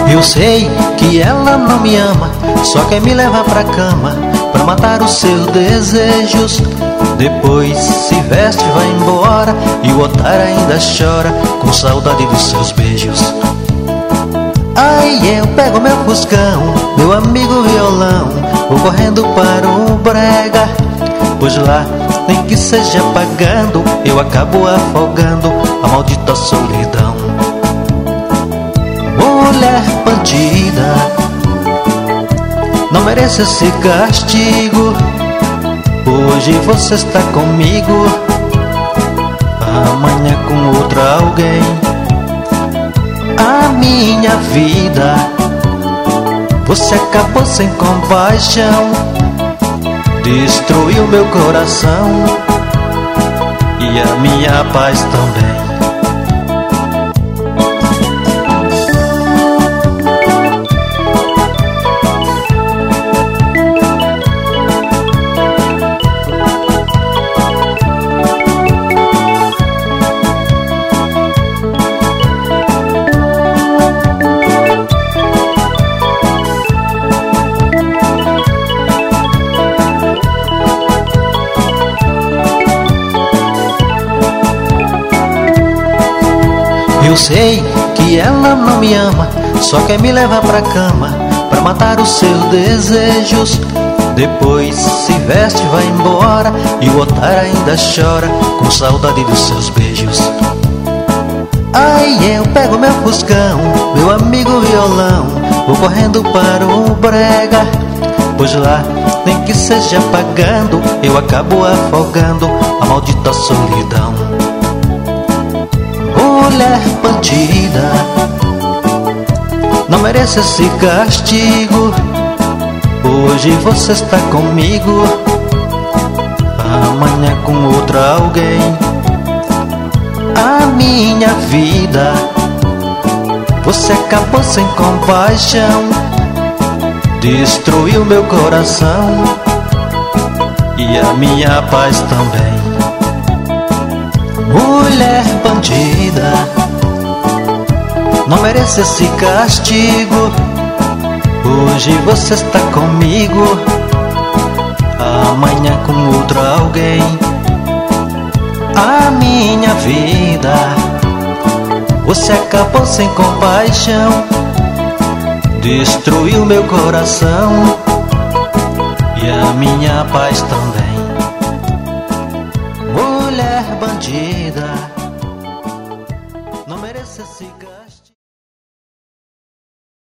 Eu sei que ela não me ama, só quer me levar pra cama, pra matar os seus desejos. Depois se veste e vai embora, e o otário ainda chora, com saudade dos seus beijos. Aí eu pego meu fuscão, meu amigo violão, vou correndo para o brega, pois lá, nem que seja pagando, eu acabo afogando a maldita solidão. Mulher bandida, não merece esse castigo. Hoje você está comigo, amanhã com outra alguém. A minha vida você acabou sem compaixão, destruiu meu coração e a minha paz também. Eu sei que ela não me ama, só quer me levar pra cama, pra matar os seus desejos. Depois se veste e vai embora, e o otário ainda chora, com saudade dos seus beijos. Aí eu pego meu fuscão, meu amigo violão, vou correndo para o brega, pois lá, nem que seja pagando, eu acabo afogando a maldita solidão. Mulher bandida, não merece esse castigo. Hoje você está comigo, amanhã com outra alguém. A minha vida você acabou sem compaixão, destruiu meu coração e a minha paz também. Mulher bandida, não merece esse castigo. Hoje você está comigo, amanhã com outra alguém. A minha vida você acabou sem compaixão, destruiu meu coração e a minha paz também. Mulher bandida, não merece esse